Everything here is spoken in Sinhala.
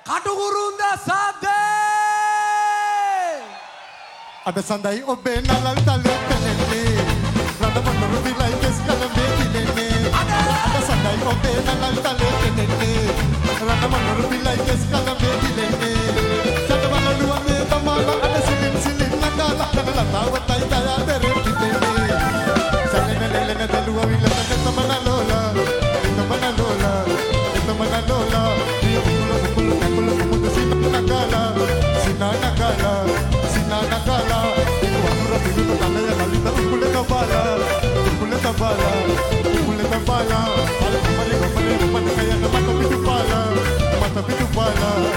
කටුකුරුන්ද සද්දේ අද සඳයි ඔබේ නලල් තලු කලන්නේ රඳමනරු දිලයි කෙස් කලඹේ දිලන්නේ අද සඳයි ඔබේ නලල් තලු කලන්නේ රඳමනරු දිලයි කෙස් කලඹේ දිලන්නේ සතවලුවනේ තමාල අද සිලින් සිලින් නගලා කනලතාවතයි දයා දෙරේ දිලන්නේ සැලෙලෙලෙන දලුව විලක තමනලෝලා තමනලෝලා තමනලෝලා කුළු කුළු සිනනගලා සිනනගලා Nagala, Wahura Pilu Tanaya Kalita Ukule Tabala, Ukule Tabala, Ukule Tabala, Mali Mali Mali Mali Kaya Mata Pitu Pala, Mata Pitu Pala.